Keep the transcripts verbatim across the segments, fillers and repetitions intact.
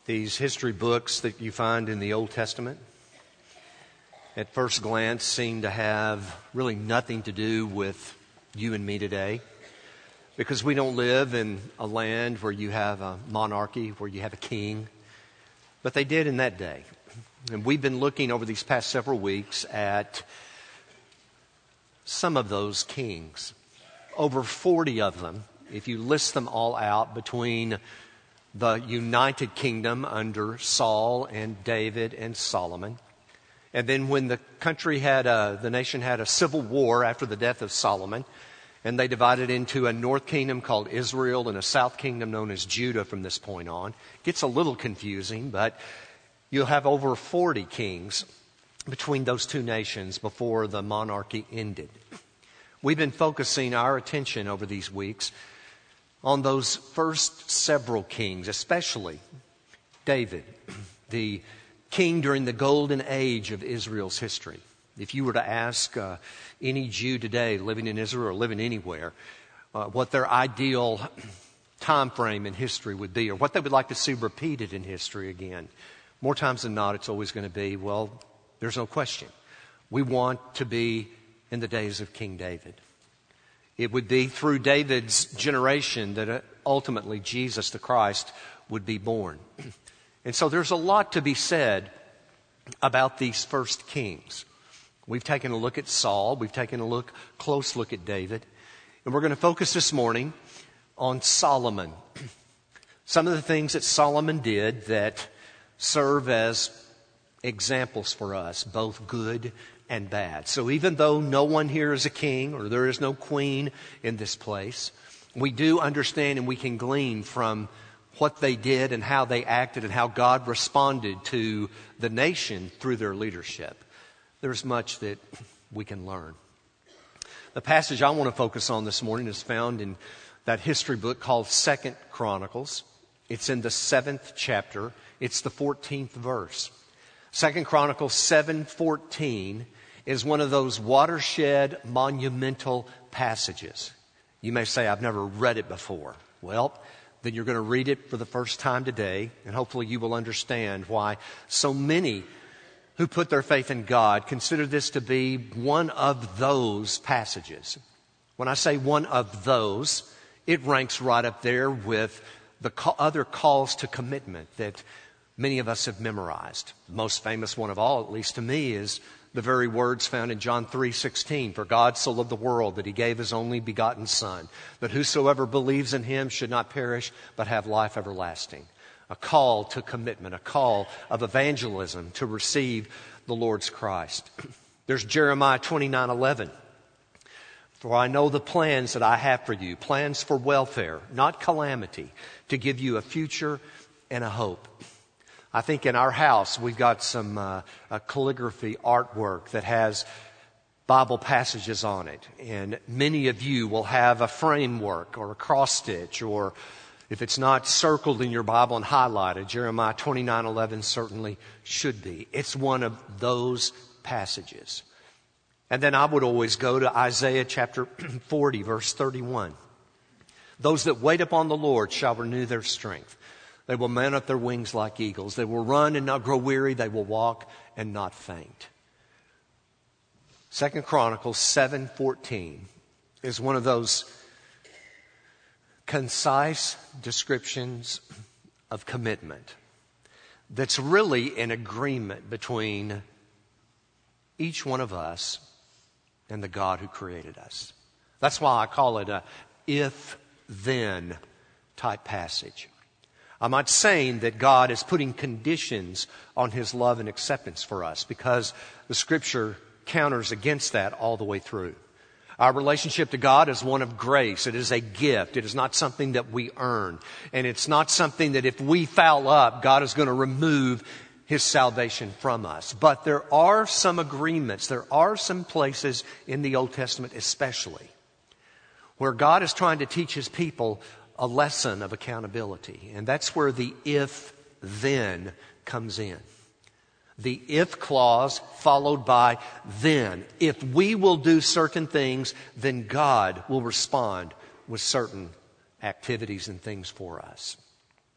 These history books that you find in the Old Testament, at first glance, seem to have really nothing to do with you and me today, because we don't live in a land where you have a monarchy, where you have a king, but they did in that day. And we've been looking over these past several weeks at some of those kings, over forty of them, if you list them all out, between the United Kingdom under Saul and David and Solomon. And then when the country had a, the nation had a civil war after the death of Solomon, and they divided into a north kingdom called Israel and a south kingdom known as Judah from this point on. It gets a little confusing, but you'll have over forty kings between those two nations before the monarchy ended. We've been focusing our attention over these weeks on those first several kings, especially David, the king during the golden age of Israel's history. If you were to ask uh, any Jew today living in Israel or living anywhere uh, what their ideal time frame in history would be, or what they would like to see repeated in history again, more times than not, it's always going to be, well, there's no question. We want to be in the days of King David. It would be through David's generation that ultimately Jesus the Christ would be born. And so there's a lot to be said about these first kings. We've taken a look at Saul. We've taken a look, close look at David. And we're going to focus this morning on Solomon. Some of the things that Solomon did that serve as examples for us, both good and bad. So even though no one here is a king or there is no queen in this place, we do understand and we can glean from what they did and how they acted and how God responded to the nation through their leadership. There's much that we can learn. The passage I want to focus on this morning is found in that history book called Second Chronicles. It's in the seventh chapter. It's the fourteenth verse. Second Chronicles seven fourteen is one of those watershed, monumental passages. You may say, I've never read it before. Well, then you're going to read it for the first time today, and hopefully you will understand why so many who put their faith in God consider this to be one of those passages. When I say one of those, it ranks right up there with the other calls to commitment that many of us have memorized. The most famous one of all, at least to me, is the very words found in John three sixteen. For God so loved the world that he gave his only begotten Son, that whosoever believes in him should not perish but have life everlasting. A call to commitment, a call of evangelism to receive the Lord's Christ. There's Jeremiah twenty-nine eleven. For I know the plans that I have for you, plans for welfare, not calamity, to give you a future and a hope. I think in our house we've got some uh, uh, calligraphy artwork that has Bible passages on it. And many of you will have a framework or a cross stitch, or if it's not circled in your Bible and highlighted, Jeremiah twenty-nine eleven certainly should be. It's one of those passages. And then I would always go to Isaiah chapter forty, verse thirty-one. Those that wait upon the Lord shall renew their strength. They will mount up their wings like eagles. They will run and not grow weary. They will walk and not faint. Second Chronicles seven fourteen is one of those concise descriptions of commitment that's really an agreement between each one of us and the God who created us. That's why I call it a if-then type passage. I'm not saying that God is putting conditions on his love and acceptance for us, because the Scripture counters against that all the way through. Our relationship to God is one of grace. It is a gift. It is not something that we earn. And it's not something that if we foul up, God is going to remove his salvation from us. But there are some agreements. There are some places in the Old Testament especially where God is trying to teach his people a lesson of accountability. And that's where the if-then comes in. The if clause followed by then. If we will do certain things, then God will respond with certain activities and things for us.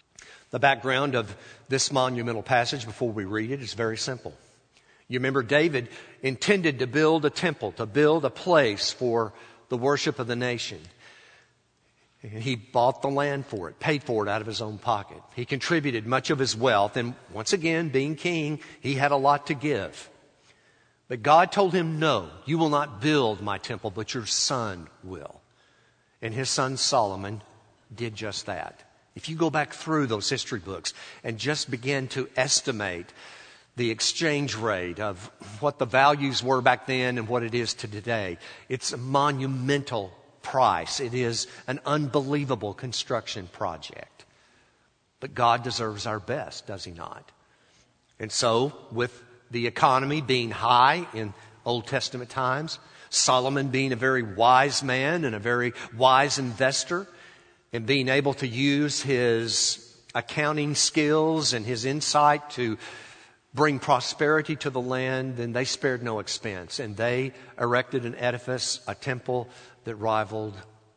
The background of this monumental passage before we read it is very simple. You remember David intended to build a temple, to build a place for the worship of the nation. He bought the land for it, paid for it out of his own pocket. He contributed much of his wealth, and once again, being king, he had a lot to give. But God told him, no, you will not build my temple, but your son will. And his son Solomon did just that. If you go back through those history books and just begin to estimate the exchange rate of what the values were back then and what it is to today, it's a monumental price. It is an unbelievable construction project. But God deserves our best, does he not? And so, with the economy being high in Old Testament times, Solomon being a very wise man and a very wise investor, and being able to use his accounting skills and his insight to bring prosperity to the land, then they spared no expense. And they erected an edifice, a temple that rivaled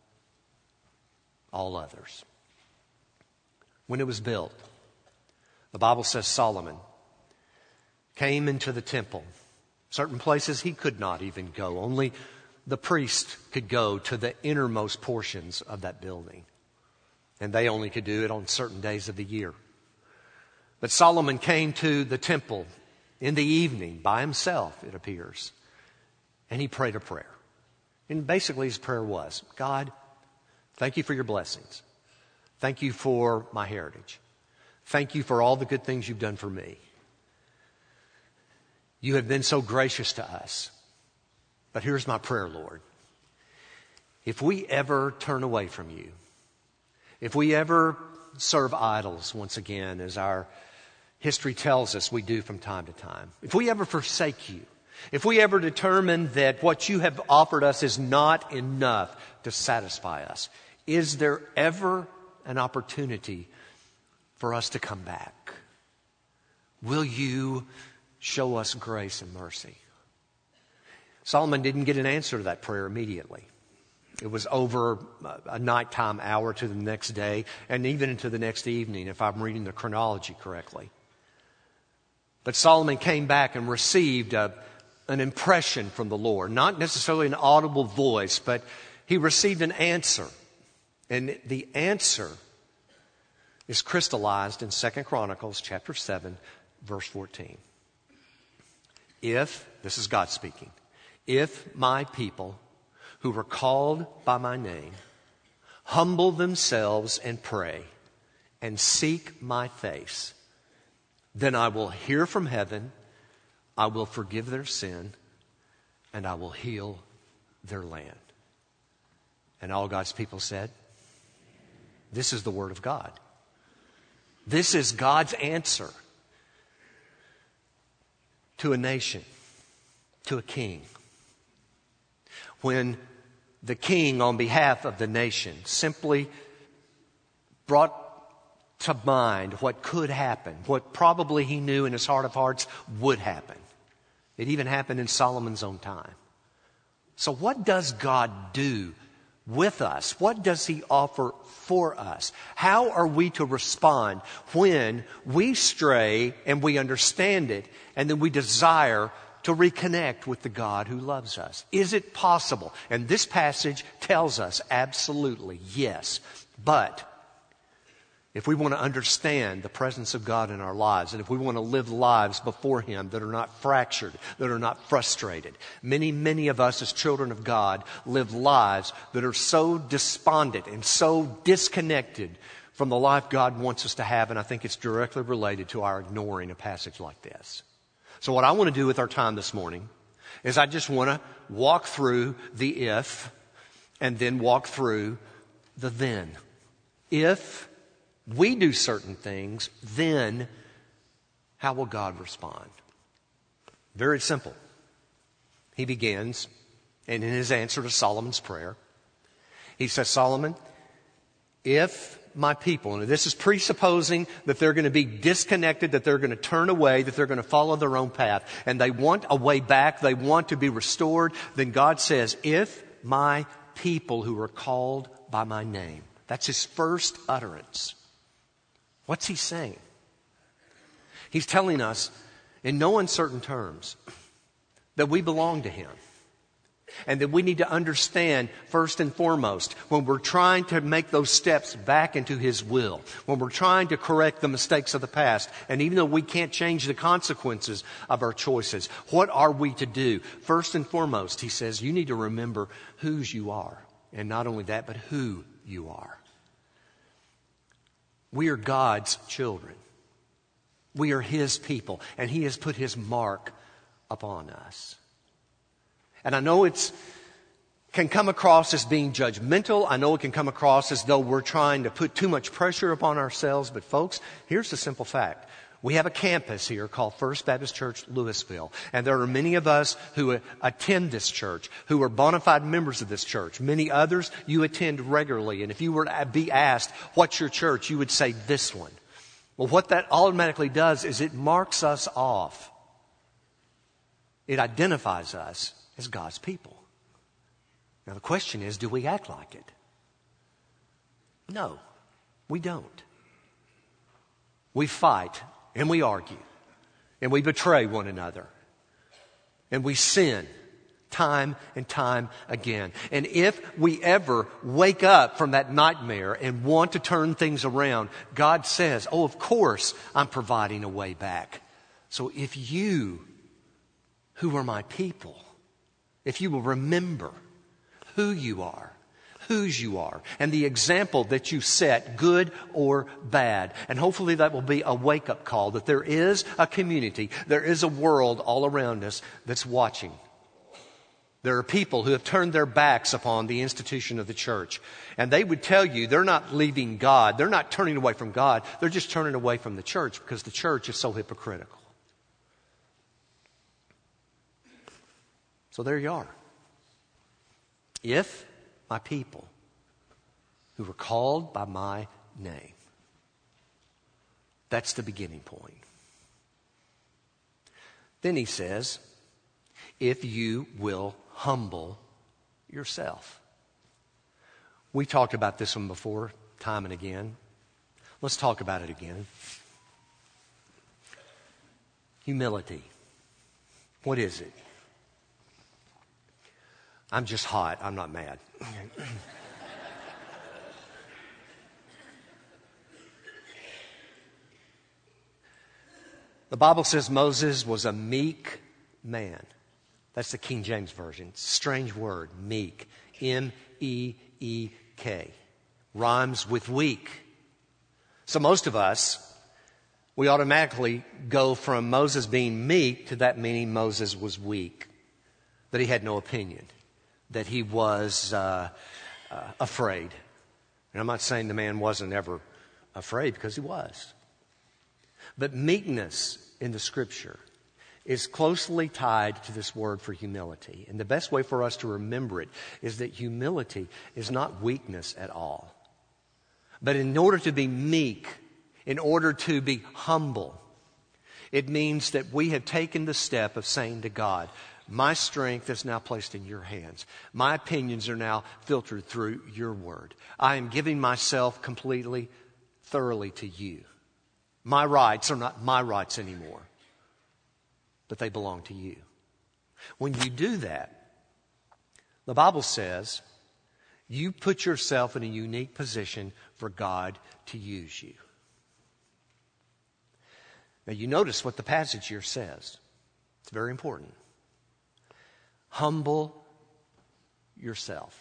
all others. When it was built, the Bible says Solomon came into the temple. Certain places he could not even go. Only the priest could go to the innermost portions of that building. And they only could do it on certain days of the year. But Solomon came to the temple in the evening by himself, it appears. And he prayed a prayer. And basically his prayer was, God, thank you for your blessings. Thank you for my heritage. Thank you for all the good things you've done for me. You have been so gracious to us. But here's my prayer, Lord. If we ever turn away from you, if we ever serve idols once again, as our history tells us we do from time to time, if we ever forsake you, if we ever determine that what you have offered us is not enough to satisfy us, is there ever an opportunity for us to come back? Will you show us grace and mercy? Solomon didn't get an answer to that prayer immediately. It was over a nighttime hour to the next day, and even into the next evening, if I'm reading the chronology correctly. But Solomon came back and received a, an impression from the Lord. Not necessarily an audible voice, but he received an answer. And the answer is crystallized in Second Chronicles chapter seven, verse fourteen. If, this is God speaking, if my people who were called by my name humble themselves and pray and seek my face, then I will hear from heaven, I will forgive their sin, and I will heal their land. And all God's people said, this is the word of God. This is God's answer to a nation, to a king. When the king, on behalf of the nation, simply brought to mind what could happen, what probably he knew in his heart of hearts would happen. It even happened in Solomon's own time. So what does God do with us? What does he offer for us? How are we to respond when we stray and we understand it and then we desire to reconnect with the God who loves us? Is it possible? And this passage tells us absolutely yes. But if we want to understand the presence of God in our lives, and if we want to live lives before him that are not fractured, that are not frustrated, many, many of us as children of God live lives that are so despondent and so disconnected from the life God wants us to have, and I think it's directly related to our ignoring a passage like this. So what I want to do with our time this morning is I just want to walk through the if and then walk through the then. If we do certain things, then how will God respond? Very simple. He begins, and in his answer to Solomon's prayer, he says, Solomon, if my people, and this is presupposing that they're going to be disconnected, that they're going to turn away, that they're going to follow their own path, and they want a way back, they want to be restored, then God says, if my people who are called by my name. That's his first utterance. What's he saying? He's telling us in no uncertain terms that we belong to him. And that we need to understand, first and foremost, when we're trying to make those steps back into his will, when we're trying to correct the mistakes of the past, and even though we can't change the consequences of our choices, what are we to do? First and foremost, he says, you need to remember whose you are. And not only that, but who you are. We are God's children. We are his people, and he has put his mark upon us. And I know it's can come across as being judgmental. I know it can come across as though we're trying to put too much pressure upon ourselves. But folks, here's the simple fact. We have a campus here called First Baptist Church, Louisville. And there are many of us who attend this church, who are bona fide members of this church. Many others you attend regularly. And if you were to be asked, what's your church? You would say this one. Well, what that automatically does is it marks us off. It identifies us as God's people. Now the question is, do we act like it? No, we don't. We fight and we argue and we betray one another and we sin time and time again. And if we ever wake up from that nightmare and want to turn things around, God says, oh, of course I'm providing a way back. So if you, who are my people, if you will remember who you are, whose you are, and the example that you set, good or bad. And hopefully that will be a wake-up call that there is a community, there is a world all around us that's watching. There are people who have turned their backs upon the institution of the church. And they would tell you they're not leaving God. They're not turning away from God. They're just turning away from the church because the church is so hypocritical. So there you are. If my people who were called by my name. That's the beginning point. Then he says, if you will humble yourself. We talked about this one before, time and again. Let's talk about it again. Humility. What is it? I'm just hot. I'm not mad. The Bible says Moses was a meek man. That's the King James Version. Strange word, meek. M E E K. Rhymes with weak. So most of us, we automatically go from Moses being meek to that meaning Moses was weak. That he had no opinion. That he was uh, uh, afraid. And I'm not saying the man wasn't ever afraid, because he was. But meekness in the Scripture is closely tied to this word for humility. And the best way for us to remember it is that humility is not weakness at all. But in order to be meek, in order to be humble, it means that we have taken the step of saying to God, my strength is now placed in your hands. My opinions are now filtered through your word. I am giving myself completely, thoroughly to you. My rights are not my rights anymore, but they belong to you. When you do that, the Bible says you put yourself in a unique position for God to use you. Now you notice what the passage here says. It's very important. Humble yourself.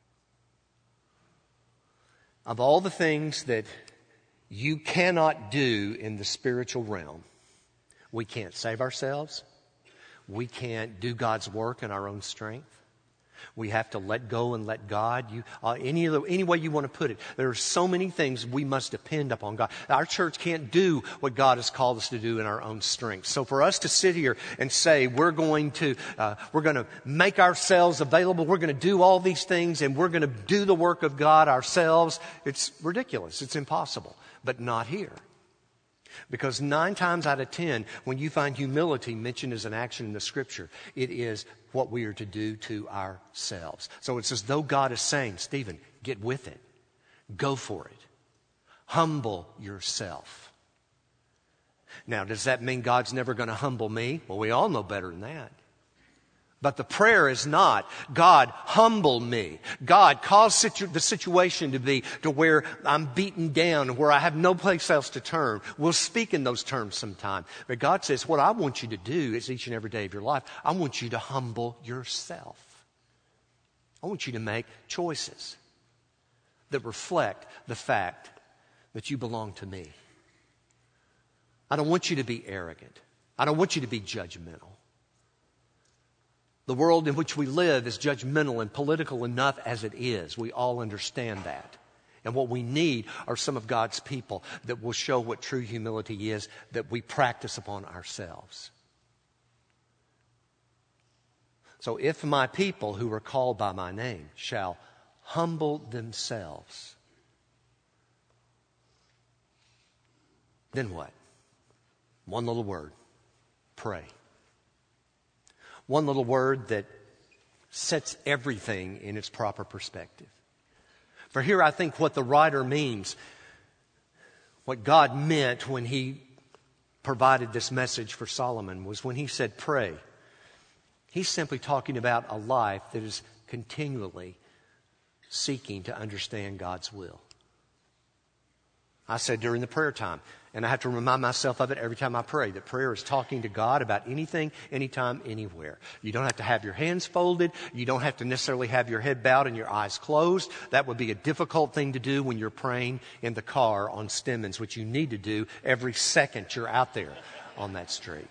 Of all the things that you cannot do in the spiritual realm, we can't save ourselves. We can't do God's work in our own strength. We have to let go and let God. You, uh, any, other, any way you want to put it. There are so many things we must depend upon God. Our church can't do what God has called us to do in our own strength. So for us to sit here and say we're going to uh, we're going to make ourselves available, we're going to do all these things, and we're going to do the work of God ourselves, it's ridiculous. It's impossible. But not here. Because nine times out of ten, when you find humility mentioned as an action in the Scripture, it is what we are to do to ourselves. So it's as though God is saying, Stephen, get with it. Go for it. Humble yourself. Now, does that mean God's never going to humble me? Well, we all know better than that. But the prayer is not, God, humble me. God, cause situ- the situation to be to where I'm beaten down, where I have no place else to turn. We'll speak in those terms sometime. But God says, what I want you to do is each and every day of your life, I want you to humble yourself. I want you to make choices that reflect the fact that you belong to me. I don't want you to be arrogant. I don't want you to be judgmental. The world in which we live is judgmental and political enough as it is. We all understand that. And what we need are some of God's people that will show what true humility is, that we practice upon ourselves. So if my people who are called by my name shall humble themselves, then what? One little word, pray. One little word that sets everything in its proper perspective. For here I think what the writer means, what God meant when he provided this message for Solomon, was when he said pray. He's simply talking about a life that is continually seeking to understand God's will. I said during the prayer time, and I have to remind myself of it every time I pray, that prayer is talking to God about anything, anytime, anywhere. You don't have to have your hands folded. You don't have to necessarily have your head bowed and your eyes closed. That would be a difficult thing to do when you're praying in the car on Stemmons, which you need to do every second you're out there on that street.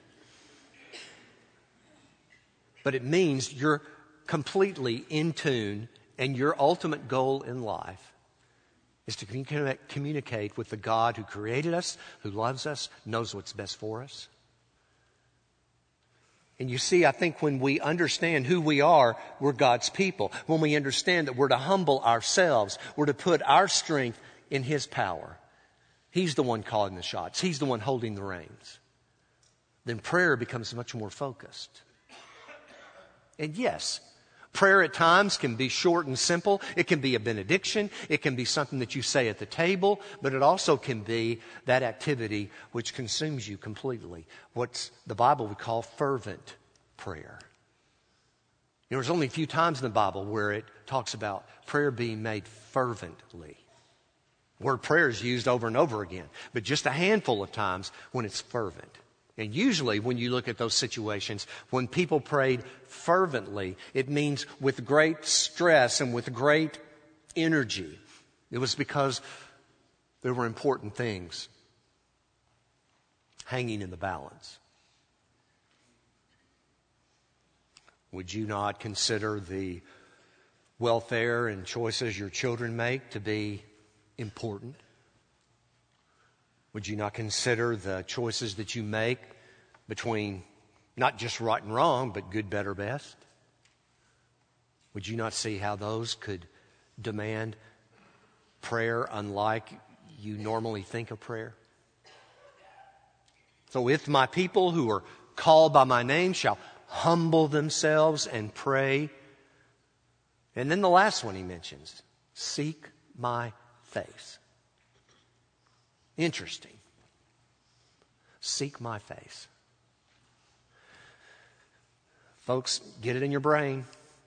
But it means you're completely in tune, and your ultimate goal in life is to communicate with the God who created us, who loves us, knows what's best for us. And you see, I think when we understand who we are, we're God's people. When we understand that we're to humble ourselves, we're to put our strength in His power. He's the one calling the shots. He's the one holding the reins. Then prayer becomes much more focused. And yes, prayer at times can be short and simple. It can be a benediction. It can be something that you say at the table. But it also can be that activity which consumes you completely. What the Bible would call fervent prayer. You know, there's only a few times in the Bible where it talks about prayer being made fervently. The word prayer is used over and over again. But just a handful of times when it's fervent. And usually when you look at those situations, when people prayed fervently, it means with great stress and with great energy. It was because there were important things hanging in the balance. Would you not consider the welfare and choices your children make to be important? Would you not consider the choices that you make between not just right and wrong, but good, better, best? Would you not see how those could demand prayer unlike you normally think of prayer? So if my people who are called by my name shall humble themselves and pray. And then the last one he mentions, seek my face. Interesting. Seek my face. Folks, get it in your brain.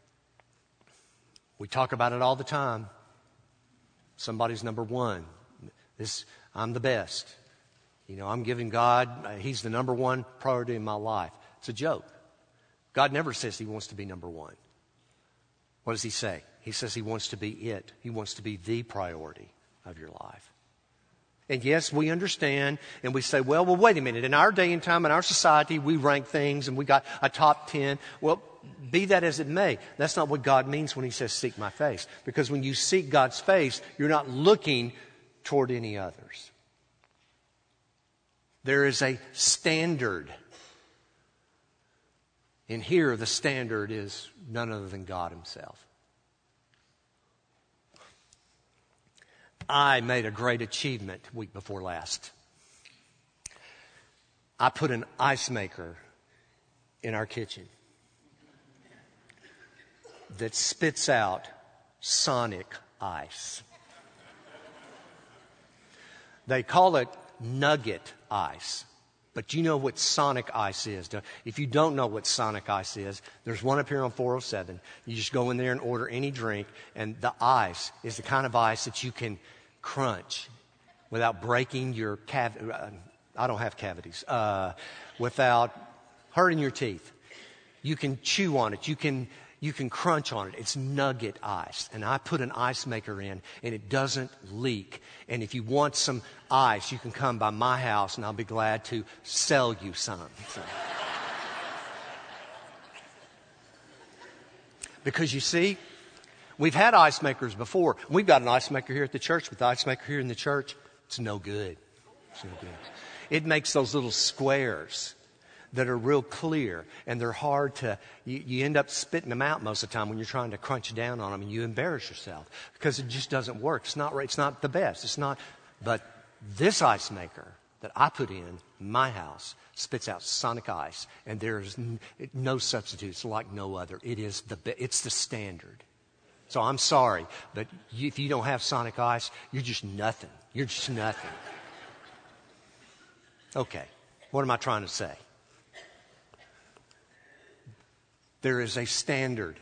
We talk about it all the time. Somebody's number one. This, I'm the best. You know, I'm giving God, uh, He's the number one priority in my life. It's a joke. God never says He wants to be number one. What does He say? He says He wants to be it. He wants to be the priority of your life. And yes, we understand, and we say, well, well, wait a minute. In our day and time, in our society, we rank things, and we got a top ten. Well, be that as it may, that's not what God means when He says, seek my face. Because when you seek God's face, you're not looking toward any others. There is a standard. And here, the standard is none other than God Himself. I made a great achievement week before last. I put an ice maker in our kitchen that spits out sonic ice. They call it nugget ice. But do you know what Sonic Ice is? If you don't know what Sonic Ice is, there's one up here on four oh seven. You just go in there and order any drink, and the ice is the kind of ice that you can crunch without breaking your cav- uh, I don't have cavities. Uh, without hurting your teeth. You can chew on it. You can you can crunch on it. It's nugget ice. And I put an ice maker in, and it doesn't leak. And if you want some ice, you can come by my house, and I'll be glad to sell you some. So. Because you see, we've had ice makers before. We've got an ice maker here at the church. With the ice maker here in the church, it's no good. It's no good. It makes those little squares that are real clear, and they're hard to, you, you end up spitting them out most of the time when you're trying to crunch down on them, and you embarrass yourself because it just doesn't work. It's not, it's not the best. It's not, but this ice maker that I put in my house spits out Sonic Ice, and there's no substitutes like no other. It is the, it's the standard. So I'm sorry, but if you don't have Sonic Ice, you're just nothing. You're just nothing. Okay, what am I trying to say? There is a standard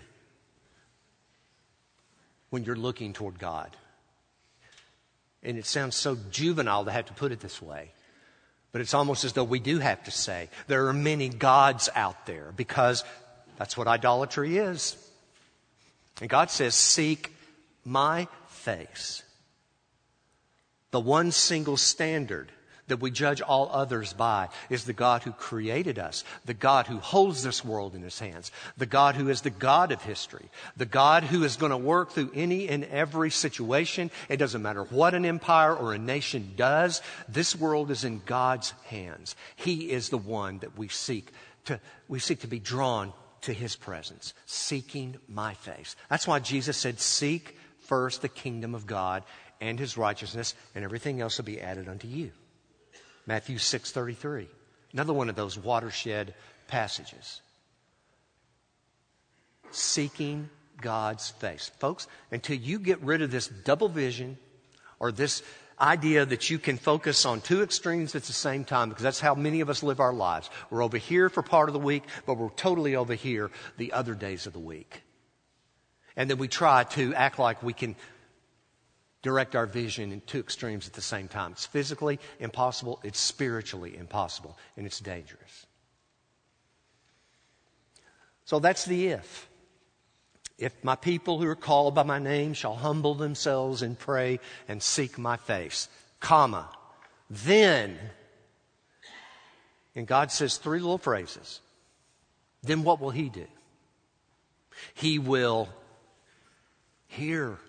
when you're looking toward God. And it sounds so juvenile to have to put it this way. But it's almost as though we do have to say, there are many gods out there, because that's what idolatry is. And God says, seek my face. The one single standard that we judge all others by is the God who created us, the God who holds this world in his hands, the God who is the God of history, the God who is going to work through any and every situation. It doesn't matter what an empire or a nation does. This world is in God's hands. He is the one that we seek to, we seek to be drawn to his presence, seeking my face. That's why Jesus said, seek first the kingdom of God and his righteousness, and everything else will be added unto you. Matthew six thirty-three, another one of those watershed passages. Seeking God's face. Folks, until you get rid of this double vision or this idea that you can focus on two extremes at the same time, because that's how many of us live our lives. We're over here for part of the week, but we're totally over here the other days of the week. And then we try to act like we can direct our vision in two extremes at the same time. It's physically impossible, it's spiritually impossible, and it's dangerous. So that's the if. If my people who are called by my name shall humble themselves and pray and seek my face, comma, then, and God says three little phrases, then what will he do? He will hear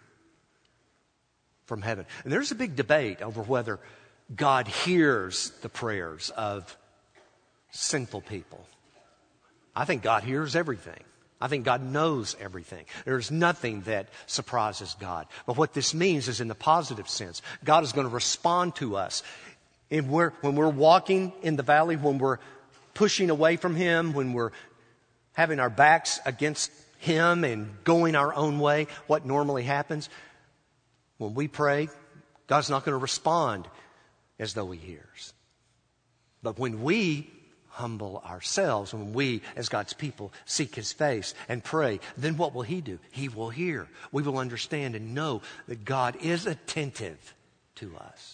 from heaven. And there's a big debate over whether God hears the prayers of sinful people. I think God hears everything. I think God knows everything. There's nothing that surprises God. But what this means is in the positive sense. God is going to respond to us. And we're, when we're walking in the valley, when we're pushing away from him, when we're having our backs against him and going our own way, what normally happens? When we pray, God's not going to respond as though he hears. But when we humble ourselves, when we, as God's people, seek his face and pray, then what will he do? He will hear. We will understand and know that God is attentive to us.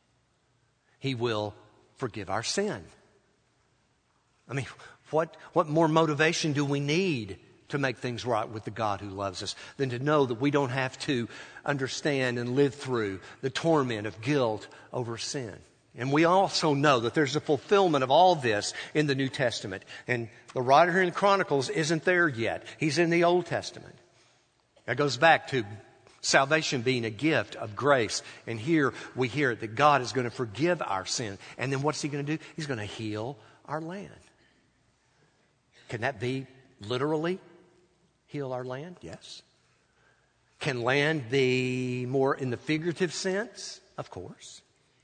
He will forgive our sin. I mean, what, what more motivation do we need to make things right with the God who loves us than to know that we don't have to understand and live through the torment of guilt over sin? And we also know that there's a fulfillment of all this in the New Testament. And the writer here in the Chronicles isn't there yet. He's in the Old Testament. That goes back to salvation being a gift of grace. And here we hear that God is going to forgive our sin. And then what's he going to do? He's going to heal our land. Can that be literally heal our land? Yes. Can land be more in the figurative sense? Of course.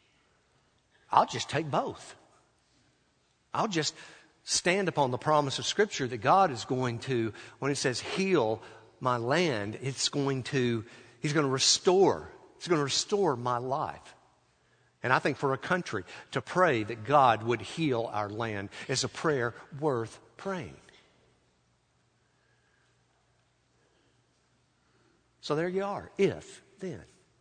I'll just take both. I'll just stand upon the promise of Scripture that God is going to, when it says heal my land, it's going to, he's going to restore. He's going to restore my life. And I think for a country to pray that God would heal our land is a prayer worth praying. So there you are. If, then.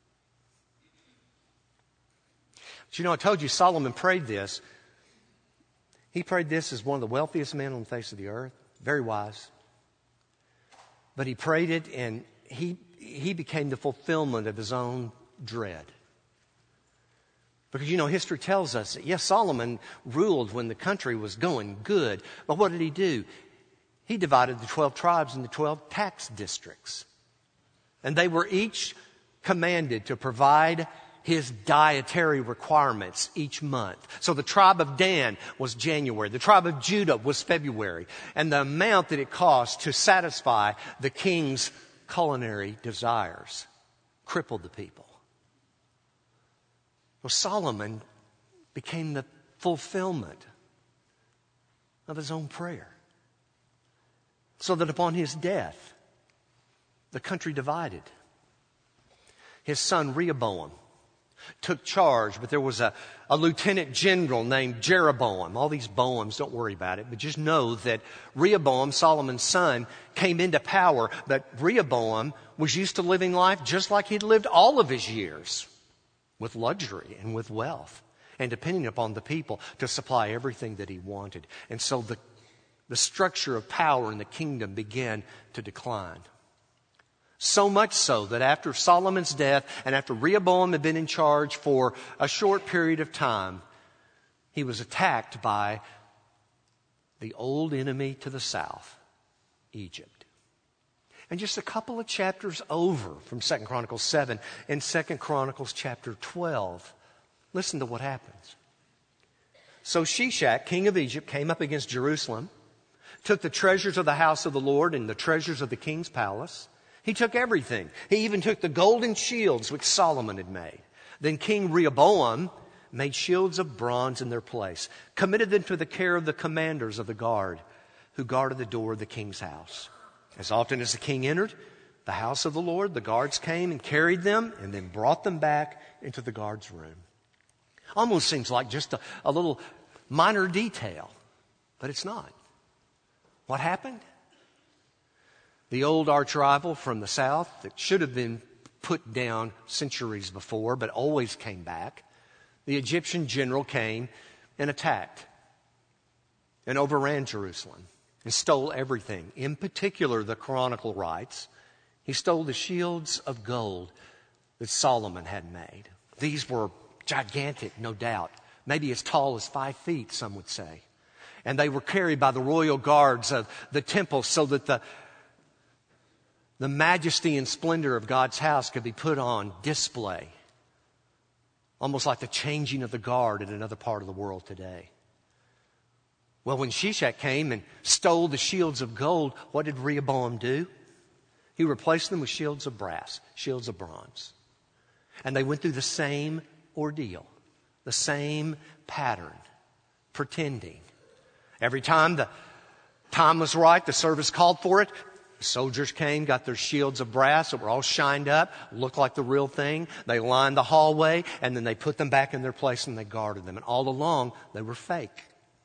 But you know, I told you Solomon prayed this. He prayed this as one of the wealthiest men on the face of the earth. Very wise. But he prayed it and he, he became the fulfillment of his own dread. Because, you know, history tells us that, yes, Solomon ruled when the country was going good. But what did he do? He divided the twelve tribes into twelve tax districts. And they were each commanded to provide his dietary requirements each month. So the tribe of Dan was January. The tribe of Judah was February. And the amount that it cost to satisfy the king's culinary desires crippled the people. Well, Solomon became the fulfillment of his own prayer. So that upon his death, the country divided. His son Rehoboam took charge, but there was a, a lieutenant general named Jeroboam. All these Boams, don't worry about it, but just know that Rehoboam, Solomon's son, came into power. But Rehoboam was used to living life just like he'd lived all of his years, with luxury and with wealth, and depending upon the people to supply everything that he wanted. And so the, the structure of power in the kingdom began to decline. So much so that after Solomon's death and after Rehoboam had been in charge for a short period of time, he was attacked by the old enemy to the south, Egypt. And just a couple of chapters over from Second Chronicles seven, in Second Chronicles chapter twelve, listen to what happens. So Shishak, king of Egypt, came up against Jerusalem, took the treasures of the house of the Lord and the treasures of the king's palace. He took everything. He even took the golden shields which Solomon had made. Then King Rehoboam made shields of bronze in their place, committed them to the care of the commanders of the guard who guarded the door of the king's house. As often as the king entered the house of the Lord, the guards came and carried them and then brought them back into the guard's room. Almost seems like just a, a little minor detail, but it's not. What happened? The old arch rival from the south that should have been put down centuries before, but always came back. The Egyptian general came and attacked and overran Jerusalem and stole everything. In particular, the Chronicle writes, he stole the shields of gold that Solomon had made. These were gigantic, no doubt, maybe as tall as five feet, some would say. And they were carried by the royal guards of the temple so that the The majesty and splendor of God's house could be put on display. Almost like the changing of the guard in another part of the world today. Well, when Shishak came and stole the shields of gold, what did Rehoboam do? He replaced them with shields of brass, shields of bronze. And they went through the same ordeal, the same pattern, pretending. Every time the time was right, the service called for it, soldiers came, got their shields of brass that were all shined up, looked like the real thing. They lined the hallway, and then they put them back in their place and they guarded them. And all along, they were fake.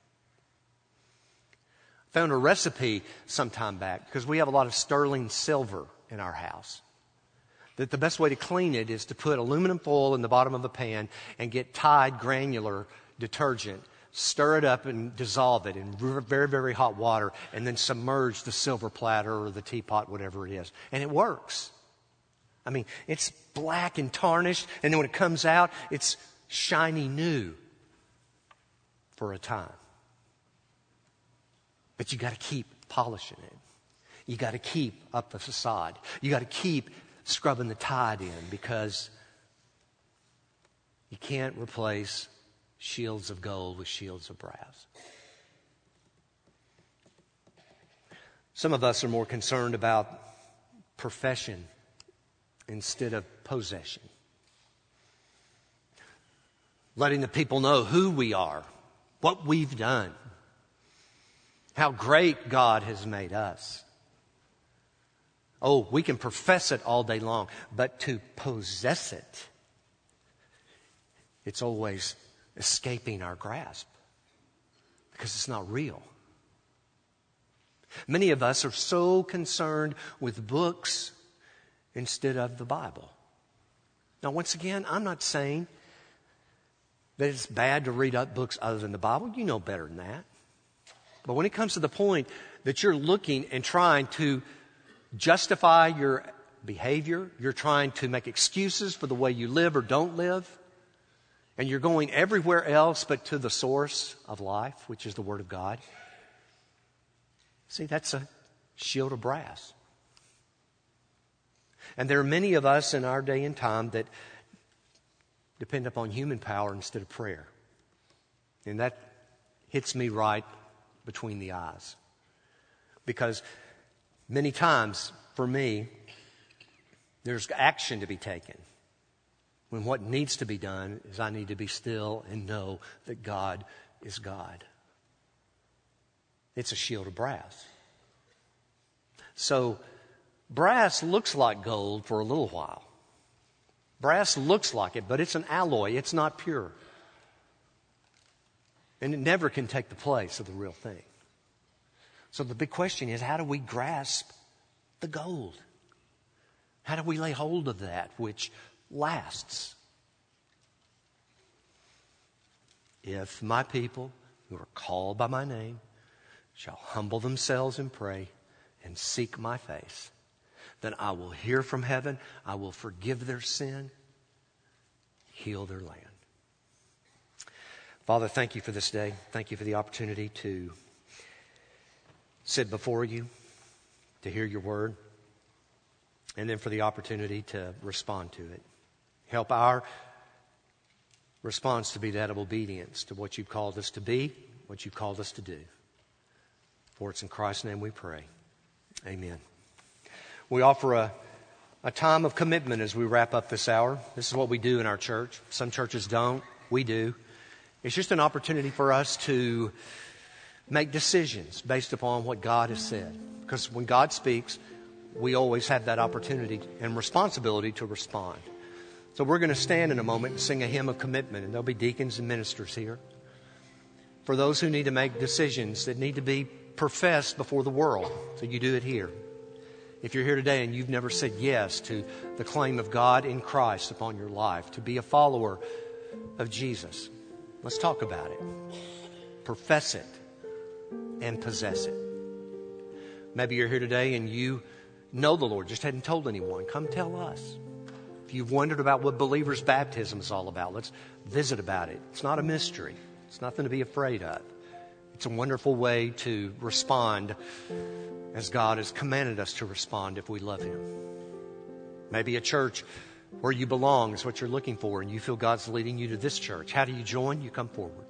I found a recipe some time back, because we have a lot of sterling silver in our house, that the best way to clean it is to put aluminum foil in the bottom of a pan and get Tide granular detergent, stir it up and dissolve it in very, very hot water, and then submerge the silver platter or the teapot, whatever it is. And it works. I mean, it's black and tarnished, and then when it comes out, it's shiny new for a time. But you got to keep polishing it. You got to keep up the facade. You got to keep scrubbing the Tide in, because you can't replace shields of gold with shields of brass. Some of us are more concerned about profession instead of possession. Letting the people know who we are, what we've done, how great God has made us. Oh, we can profess it all day long, but to possess it it's always escaping our grasp because it's not real. Many of us are so concerned with books instead of the Bible. Now, once again, I'm not saying that it's bad to read up books other than the Bible. You know better than that. But when it comes to the point that you're looking and trying to justify your behavior, you're trying to make excuses for the way you live or don't live, and you're going everywhere else but to the source of life, which is the Word of God, see, that's a shield of brass. And there are many of us in our day and time that depend upon human power instead of prayer. And that hits me right between the eyes. Because many times, for me, there's action to be taken. When what needs to be done is I need to be still and know that God is God. It's a shield of brass. So, brass looks like gold for a little while. Brass looks like it, but it's an alloy. It's not pure. And it never can take the place of the real thing. So the big question is, how do we grasp the gold? How do we lay hold of that which lasts? If my people who are called by my name shall humble themselves and pray and seek my face, then I will hear from heaven, I will forgive their sin, heal their land. Father, thank you for this day. Thank you for the opportunity to sit before you, to hear your word, and then for the opportunity to respond to it. Help our response to be that of obedience to what you've called us to be, what you've called us to do. For it's in Christ's name we pray. Amen. We offer a, a time of commitment as we wrap up this hour. This is what we do in our church. Some churches don't. We do. It's just an opportunity for us to make decisions based upon what God has said. Because when God speaks, we always have that opportunity and responsibility to respond. So we're going to stand in a moment and sing a hymn of commitment, and there'll be deacons and ministers here. For those who need to make decisions that need to be professed before the world, so you do it here. If you're here today and you've never said yes to the claim of God in Christ upon your life, to be a follower of Jesus, let's talk about it. Profess it and possess it. Maybe you're here today and you know the Lord, just hadn't told anyone. Come tell us. If you've wondered about what believer's baptism is all about, let's visit about it. It's not a mystery. It's nothing to be afraid of. It's a wonderful way to respond as God has commanded us to respond if we love Him. Maybe a church where you belong is what you're looking for, and you feel God's leading you to this church. How do you join? You come forward.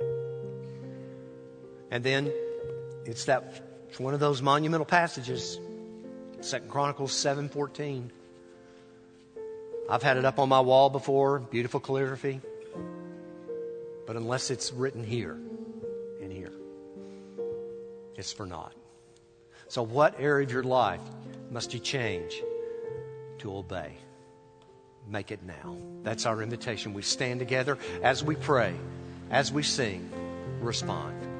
And then it's that it's one of those monumental passages, Second Chronicles seven fourteen. I've had it up on my wall before, beautiful calligraphy. But unless it's written here and here, it's for naught. So what area of your life must you change to obey? Make it now. That's our invitation. We stand together as we pray, as we sing, respond.